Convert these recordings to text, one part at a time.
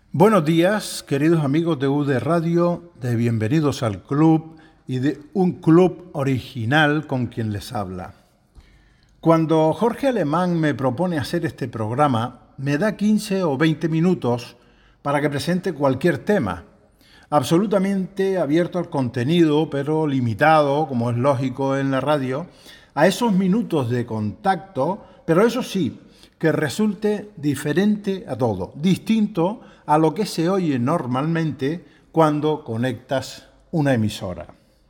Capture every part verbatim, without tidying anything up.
Buenos días, queridos amigos de U D Radio, de Bienvenidos al Club y de un club original con quien les habla. Cuando Jorge Alemán me propone hacer este programa, me da quince o veinte minutos para que presente cualquier tema, absolutamente abierto al contenido, pero limitado, como es lógico en la radio, a esos minutos de contacto, pero eso sí, que resulte diferente a todo, distinto a lo que se oye normalmente cuando conectas una emisora.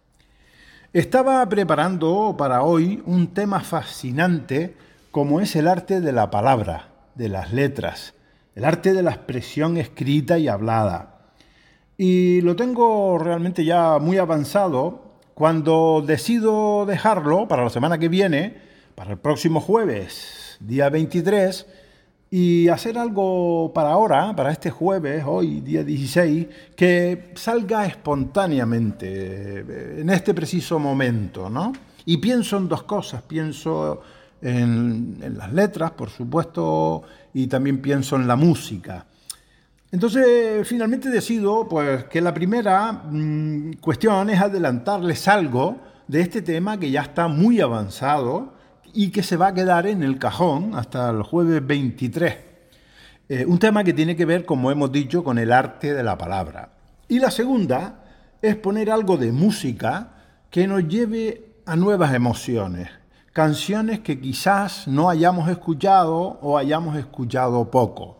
Estaba preparando para hoy un tema fascinante como es el arte de la palabra, de las letras, el arte de la expresión escrita y hablada. Y lo tengo realmente ya muy avanzado cuando decido dejarlo para la semana que viene, para el próximo jueves, día veintitrés, y hacer algo para ahora, para este jueves, hoy, día dieciséis, que salga espontáneamente en este preciso momento, ¿no? Y pienso en dos cosas, pienso en, en las letras, por supuesto, y también pienso en la música. Entonces, finalmente decido pues, que la primera mmm, cuestión es adelantarles algo de este tema que ya está muy avanzado y que se va a quedar en el cajón hasta el jueves veintitrés. Eh, un tema que tiene que ver, como hemos dicho, con el arte de la palabra. Y la segunda es poner algo de música que nos lleve a nuevas emociones. Canciones que quizás no hayamos escuchado o hayamos escuchado poco.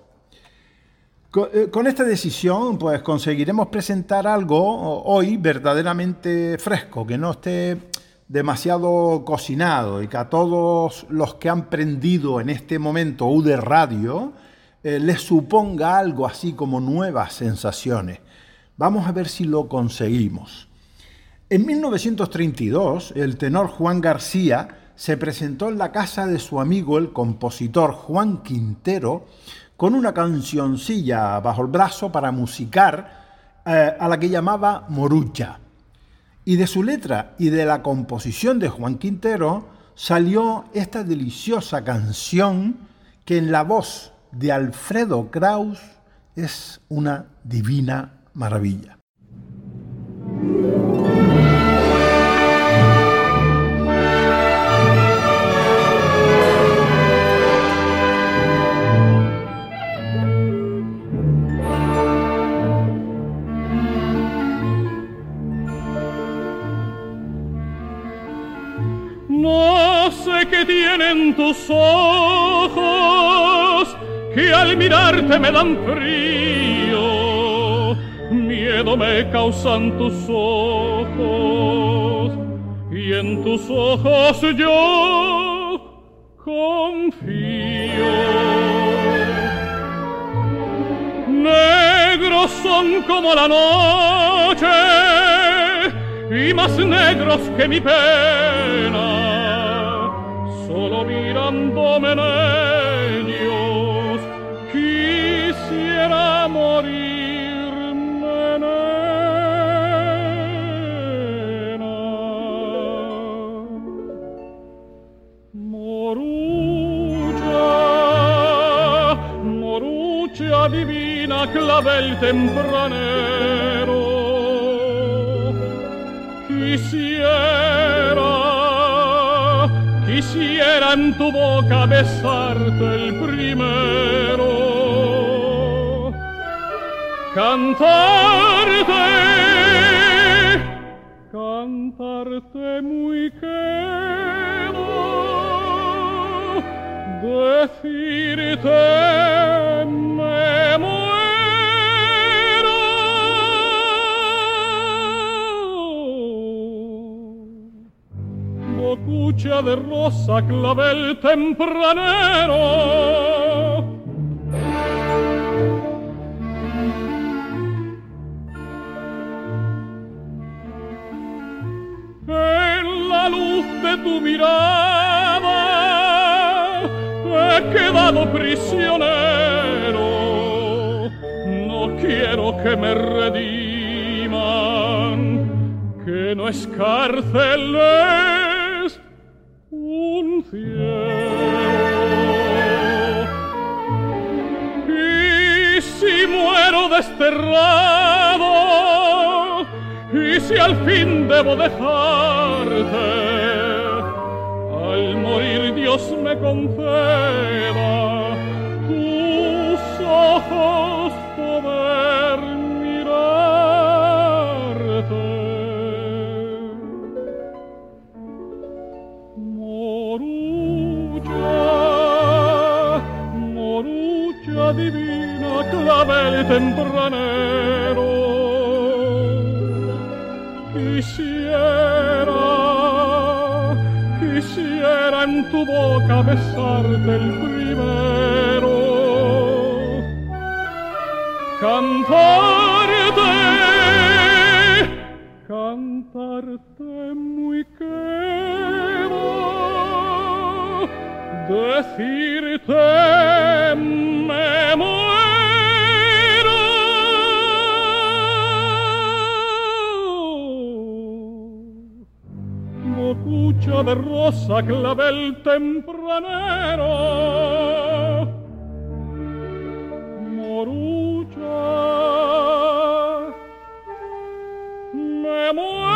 Con esta decisión, pues conseguiremos presentar algo hoy verdaderamente fresco, que no esté demasiado cocinado y que a todos los que han prendido en este momento U D Radio eh, les suponga algo así como nuevas sensaciones. Vamos a ver si lo conseguimos. En mil novecientos treinta y dos, el tenor Juan García se presentó en la casa de su amigo el compositor Juan Quintero con una cancioncilla bajo el brazo para musicar eh, a la que llamaba Morucha. Y de su letra y de la composición de Juan Quintero salió esta deliciosa canción que en la voz de Alfredo Kraus es una divina maravilla. No sé qué tienen tus ojos, que al mirarte me dan frío, miedo me causan tus ojos, y en tus ojos yo confío. Negros son como la noche, y más negros que mi pena, solo mirándome en ellos quisiera morirme, nena. Morucha, morucha divina, clavel tempranero, Quisiera, quisiera en tu boca besarte el primero, cantarte, cantarte muy quedo, decirte me muero. Bocucha de rosa, clavel tempranero, en la luz de tu mirada he quedado prisionero. No quiero que me rediman, que no es cárcel, es un cielo. Y Y si muero desterrado, y si al fin debo dejarte, al morir Dios me conceda tus ojos poder mirarte. Morucha, morucha divina, clavel tempranero, quisiera, quisiera en tu boca besarte el primero, cantarte, cantarte muy quedo, decirte me muero. Bocucha de rosa, clavel tempranero, morucha, me muero.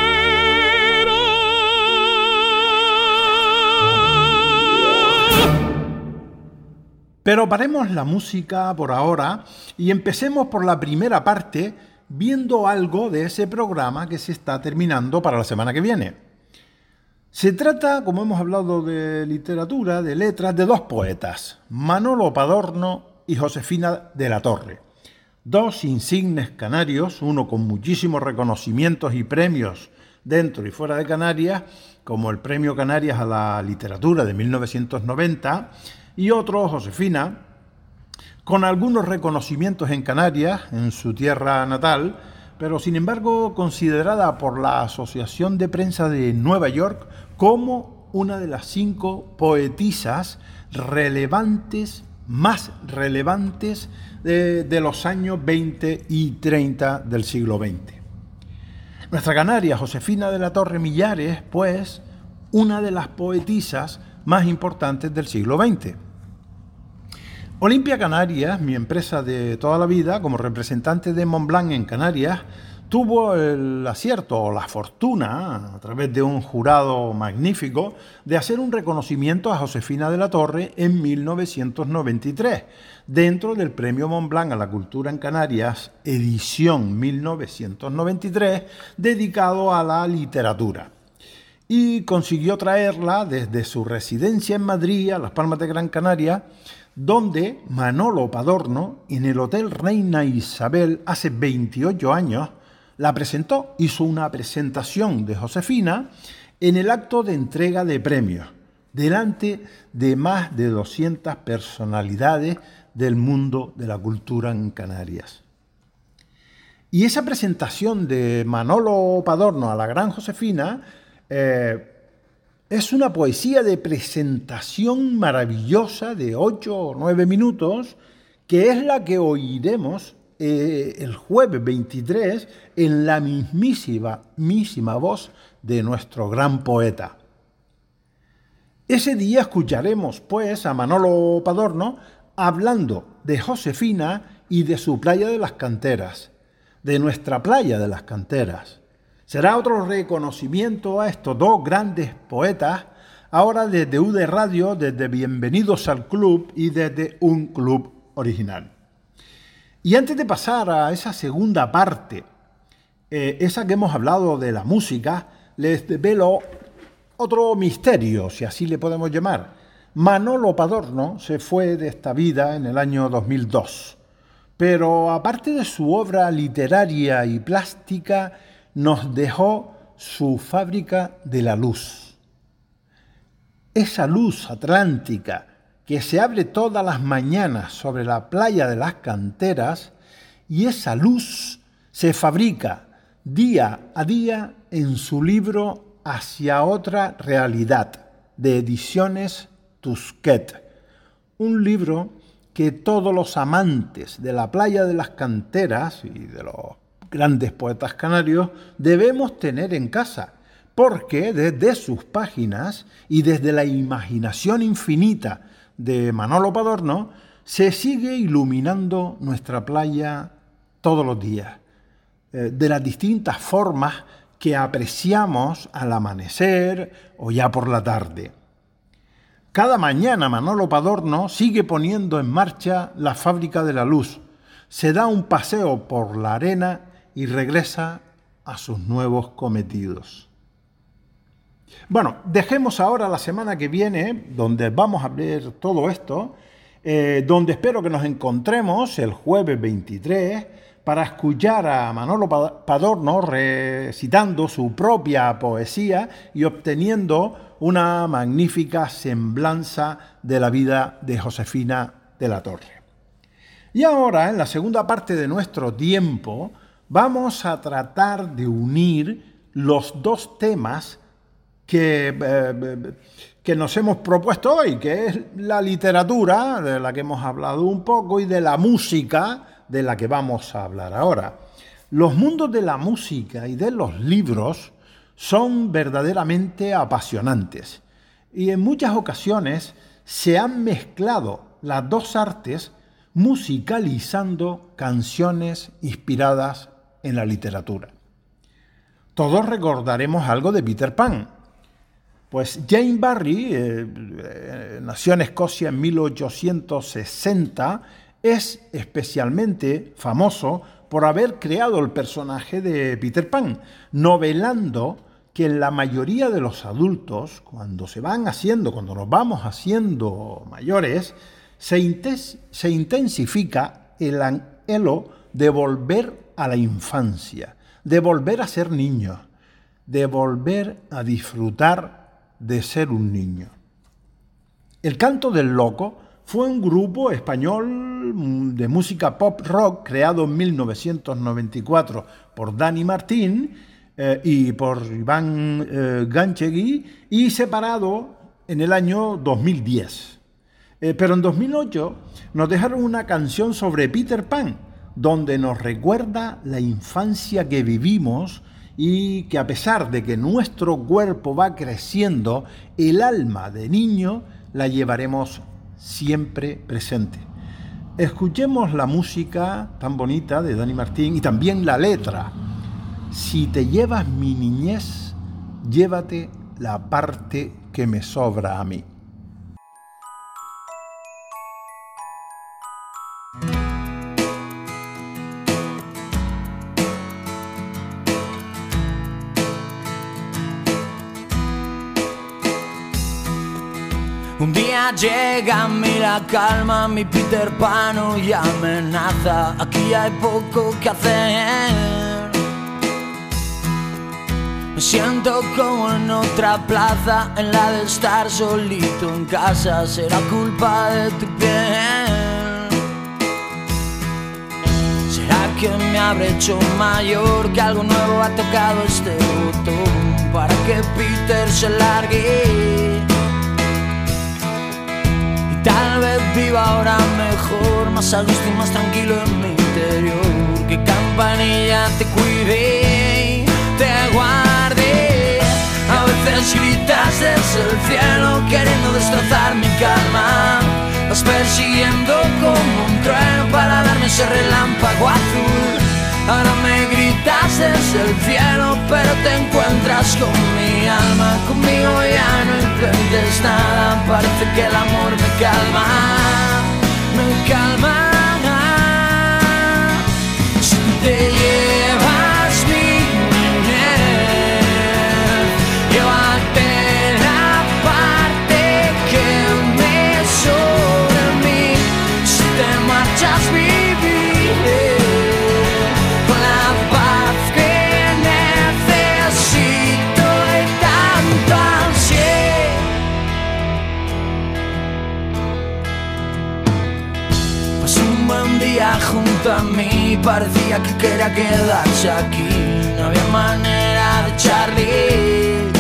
Pero paremos la música por ahora y empecemos por la primera parte viendo algo de ese programa que se está terminando para la semana que viene. Se trata, como hemos hablado de literatura, de letras, de dos poetas, Manolo Padorno y Josefina de la Torre. Dos insignes canarios, uno con muchísimos reconocimientos y premios dentro y fuera de Canarias, como el Premio Canarias a la Literatura de mil novecientos noventa, y otro, Josefina, con algunos reconocimientos en Canarias, en su tierra natal, pero sin embargo considerada por la Asociación de Prensa de Nueva York como una de las cinco poetisas relevantes, más relevantes de, de los años veinte y treinta del siglo veinte. Nuestra canaria, Josefina de la Torre Millares, pues, una de las poetisas más importantes del siglo veinte. Olimpia Canarias, mi empresa de toda la vida, como representante de Montblanc en Canarias, tuvo el acierto o la fortuna, a través de un jurado magnífico, de hacer un reconocimiento a Josefina de la Torre en mil novecientos noventa y tres, dentro del Premio Montblanc a la Cultura en Canarias, edición mil novecientos noventa y tres, dedicado a la literatura. Y consiguió traerla desde su residencia en Madrid, a Las Palmas de Gran Canaria, donde Manolo Padorno, en el Hotel Reina Isabel, hace veintiocho años, la presentó, hizo una presentación de Josefina en el acto de entrega de premios, delante de más de doscientas personalidades del mundo de la cultura en Canarias. Y esa presentación de Manolo Padorno a la gran Josefina eh, es una poesía de presentación maravillosa de ocho o nueve minutos, que es la que oiremos eh, el jueves veintitrés en la mismísima, mismísima voz de nuestro gran poeta. Ese día escucharemos, pues, a Manolo Padorno hablando de Josefina y de su playa de las Canteras, de nuestra playa de las Canteras. Será otro reconocimiento a estos dos grandes poetas, ahora desde U D Radio, desde Bienvenidos al Club y desde Un Club Original. Y antes de pasar a esa segunda parte, eh, esa que hemos hablado de la música, les develo otro misterio, si así le podemos llamar. Manolo Padorno se fue de esta vida en el año dos mil dos, pero aparte de su obra literaria y plástica, nos dejó su Fábrica de la Luz. Esa luz atlántica que se abre todas las mañanas sobre la playa de las Canteras, y esa luz se fabrica día a día en su libro Hacia otra realidad, de Ediciones Tusquet, un libro que todos los amantes de la playa de las Canteras y de los grandes poetas canarios debemos tener en casa, porque desde sus páginas y desde la imaginación infinita de Manolo Padorno se sigue iluminando nuestra playa todos los días, eh, de las distintas formas que apreciamos al amanecer o ya por la tarde. Cada mañana Manolo Padorno sigue poniendo en marcha la fábrica de la luz, se da un paseo por la arena y regresa a sus nuevos cometidos. Bueno, dejemos ahora la semana que viene, donde vamos a ver todo esto, eh, donde espero que nos encontremos el jueves veintitrés para escuchar a Manolo Padorno recitando su propia poesía y obteniendo una magnífica semblanza de la vida de Josefina de la Torre. Y ahora, en la segunda parte de nuestro tiempo, vamos a tratar de unir los dos temas que, eh, que nos hemos propuesto hoy, que es la literatura, de la que hemos hablado un poco, y de la música, de la que vamos a hablar ahora. Los mundos de la música y de los libros son verdaderamente apasionantes y en muchas ocasiones se han mezclado las dos artes musicalizando canciones inspiradas en la literatura. Todos recordaremos algo de Peter Pan. Pues Jane Barrie, eh, eh, nació en Escocia en mil ochocientos sesenta, es especialmente famoso por haber creado el personaje de Peter Pan, novelando que la mayoría de los adultos, cuando se van haciendo, cuando nos vamos haciendo mayores, se, intes, se intensifica el anhelo de volver a la infancia, de volver a ser niños, de volver a disfrutar de ser un niño. El Canto del Loco fue un grupo español de música pop rock creado en mil novecientos noventa y cuatro por Dani Martín eh, y por Iván eh, Ganchegui y separado en el año dos mil diez. Eh, pero en dos mil ocho nos dejaron una canción sobre Peter Pan, donde nos recuerda la infancia que vivimos y que a pesar de que nuestro cuerpo va creciendo, el alma de niño la llevaremos siempre presente. Escuchemos la música tan bonita de Dani Martín y también la letra. Si te llevas mi niñez, llévate la parte que me sobra a mí. Un día llega a mí la calma, mi Peter Pan y amenaza. Aquí hay poco que hacer. Me siento como en otra plaza, en la de estar solito en casa. Será culpa de tu piel. ¿Será que me habré hecho mayor, que algo nuevo ha tocado este botón para que Peter se largue? Tal vez viva ahora mejor, más a gusto y más tranquilo en mi interior. Que Campanilla te cuide y te guarde. A veces gritas desde el cielo queriendo destrozar mi calma. Vas persiguiendo como un trueno para darme ese relámpago azul. Ahora me gritas desde el cielo, pero te encuentras con mi alma. Conmigo ya no intentes nada, parece que el amor me calma, me calma. Si te llevas mi niñez, llévate la parte que me sobra a mí. Si te marchas viviré con la paz que necesito y tanto ansié. Pasó un buen día junto a mí, parecía que quería quedarse aquí. No había manera de echarle.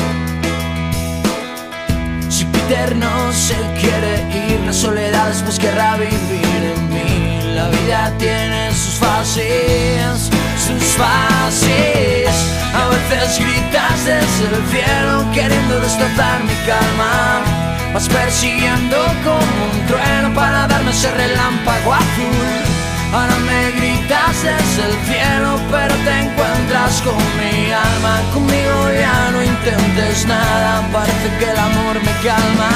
Si Peter no se quiere ir, la soledad después querrá vivir en mí. La vida tiene sus fases, sus fases. A veces gritas desde el cielo queriendo destrozar mi calma. vas persiguiendo como un trueno para darme ese relámpago azul. Ahora me gritas desde el cielo, pero te encuentras con mi alma. Conmigo ya no intentes nada, parece que el amor me calma.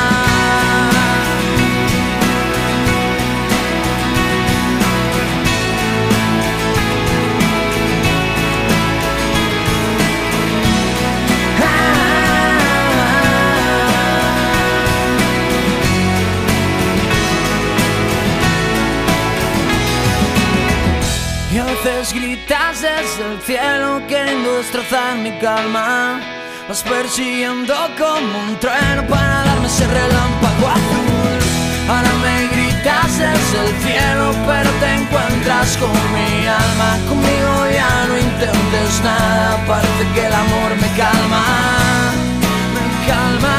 Y a veces gritas desde el cielo queriendo destrozar mi calma. Vas persiguiendo como un trueno para darme ese relámpago azul. Ahora me gritas desde el cielo, pero te encuentras con mi alma. Conmigo ya no intentes nada, parece que el amor me calma. Me calma.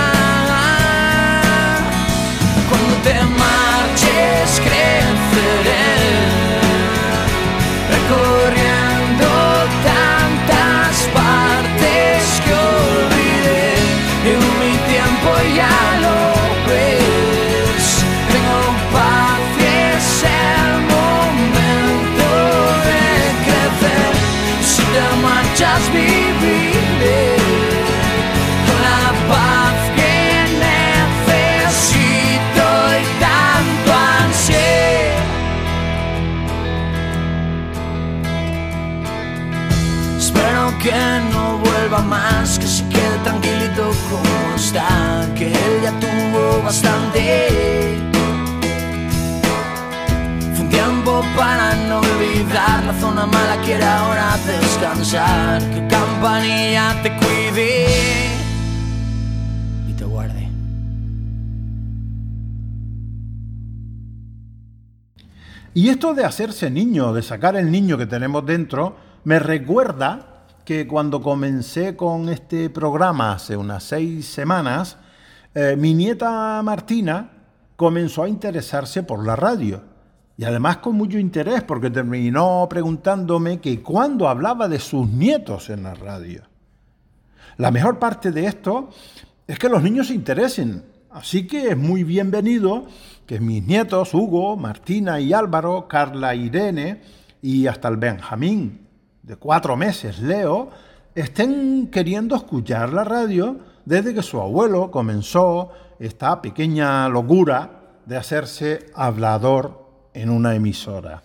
Cuando te marches creceré, recorriendo tantas partes que olvidé. En mi tiempo ya lo ves, tengo paz y es el momento de crecer. Si te marchas viviré con la paz que necesito y tanto ansié. Espero que no vuelva más, que se quede tranquilito como está, que él ya tuvo bastante. Fue un tiempo para no olvidar, la zona mala quiere ahora descansar. Que Campanilla te cuide y te guarde. Y esto de hacerse niño, de sacar el niño que tenemos dentro, me recuerda que cuando comencé con este programa hace unas seis semanas, eh, mi nieta Martina comenzó a interesarse por la radio. Y además con mucho interés, porque terminó preguntándome que cuándo hablaba de sus nietos en la radio. La mejor parte de esto es que los niños se interesen. Así que es muy bienvenido que mis nietos, Hugo, Martina y Álvaro, Carla, Irene y hasta el Benjamín, de cuatro meses, Leo, estén queriendo escuchar la radio desde que su abuelo comenzó esta pequeña locura de hacerse hablador en una emisora.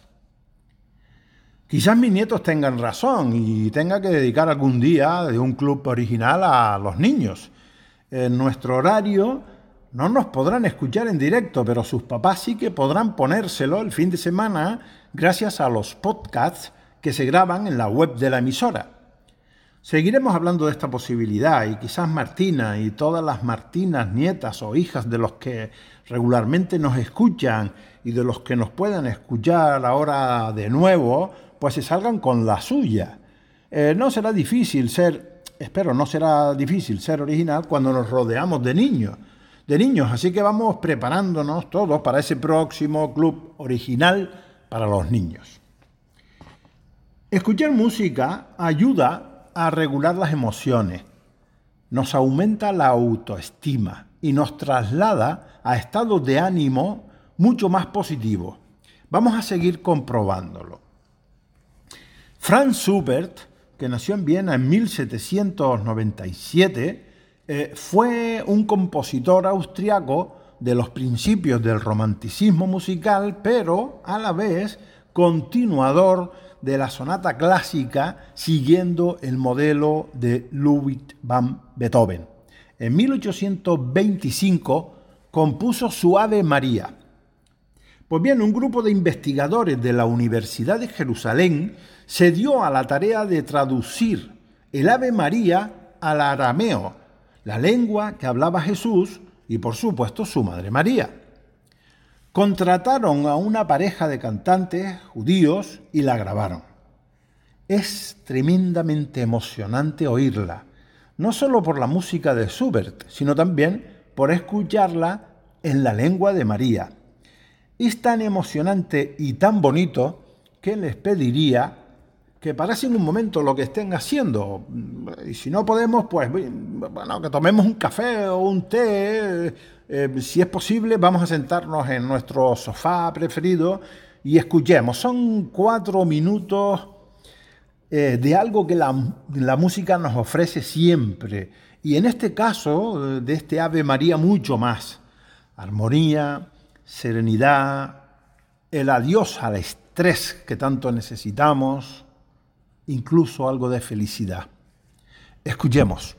Quizás mis nietos tengan razón y tenga que dedicar algún día de un club original a los niños. En nuestro horario no nos podrán escuchar en directo, pero sus papás sí que podrán ponérselo el fin de semana gracias a los podcasts que se graban en la web de la emisora. Seguiremos hablando de esta posibilidad y quizás Martina y todas las Martinas, nietas o hijas de los que regularmente nos escuchan y de los que nos puedan escuchar ahora de nuevo, pues se salgan con la suya. Eh, no será difícil ser, espero, no será difícil ser original cuando nos rodeamos de niños, de niños, así que vamos preparándonos todos para ese próximo club original para los niños. Escuchar música ayuda a regular las emociones, nos aumenta la autoestima y nos traslada a estados de ánimo mucho más positivos. Vamos a seguir comprobándolo. Franz Schubert, que nació en Viena en mil setecientos noventa y siete, eh, fue un compositor austriaco de los principios del romanticismo musical, pero a la vez continuador de la sonata clásica siguiendo el modelo de Ludwig van Beethoven. En mil ochocientos veinticinco compuso su Ave María. Pues bien, un grupo de investigadores de la Universidad de Jerusalén se dio a la tarea de traducir el Ave María al arameo, la lengua que hablaba Jesús y por supuesto su madre María. Contrataron a una pareja de cantantes judíos y la grabaron. Es tremendamente emocionante oírla, no solo por la música de Schubert, sino también por escucharla en la lengua de María. Es tan emocionante y tan bonito que les pediría que parasen un momento lo que estén haciendo. Y si no podemos, pues bueno, que tomemos un café o un té eh, si es posible, vamos a sentarnos en nuestro sofá preferido y escuchemos. Son cuatro minutos eh, de algo que la, la música nos ofrece siempre. Y en este caso, de este Ave María, mucho más. Armonía, serenidad, el adiós al estrés que tanto necesitamos, incluso algo de felicidad. Escuchemos.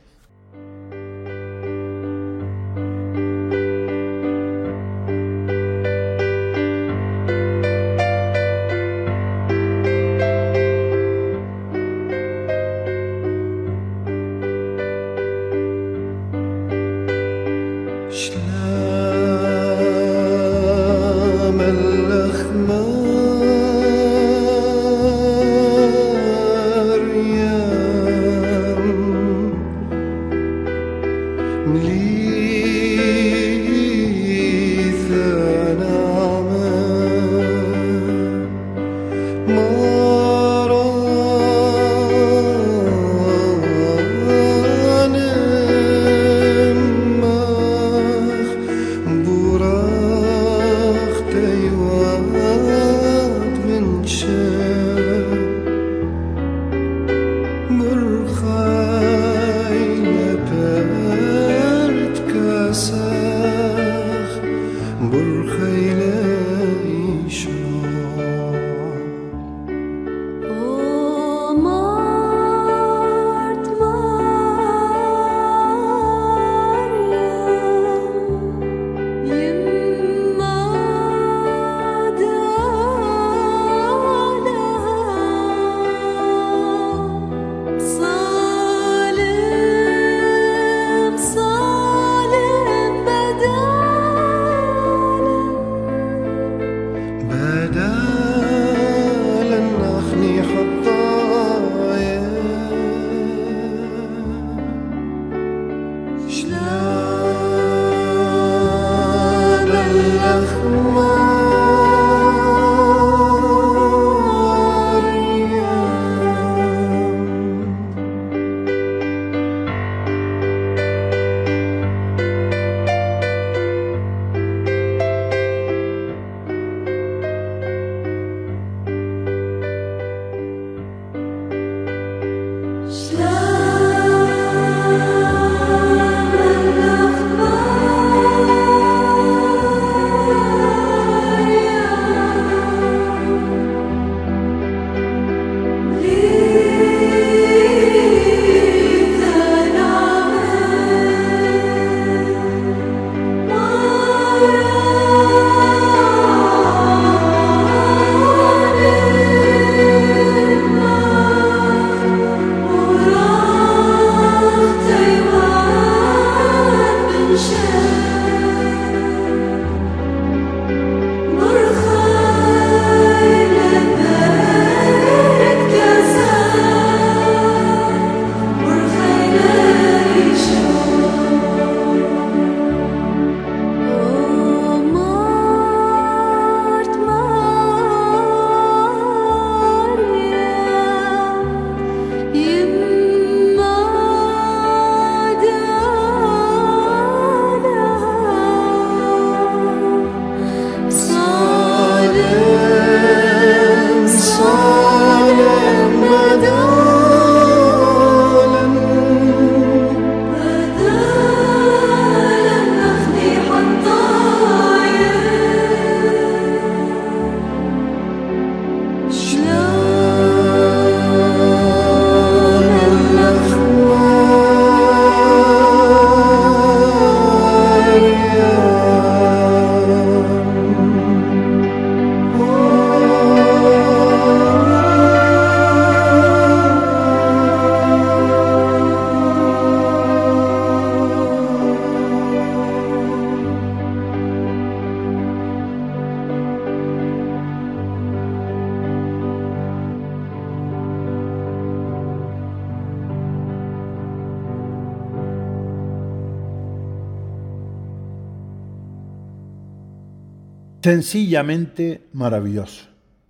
Sencillamente maravilloso.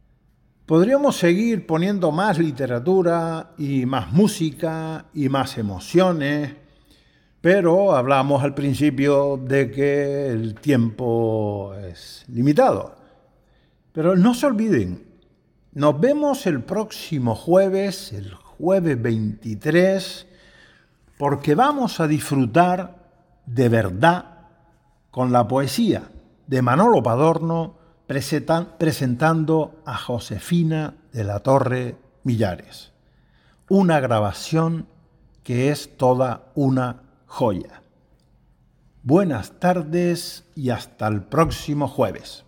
Podríamos seguir poniendo más literatura y más música y más emociones, Pero hablamos al principio de que el tiempo es limitado. Pero no se olviden, nos vemos el próximo jueves, el jueves veintitrés, porque vamos a disfrutar de verdad con la poesía de Manolo Padorno presentan, presentando a Josefina de la Torre Millares. Una grabación que es toda una joya. Buenas tardes y hasta el próximo jueves.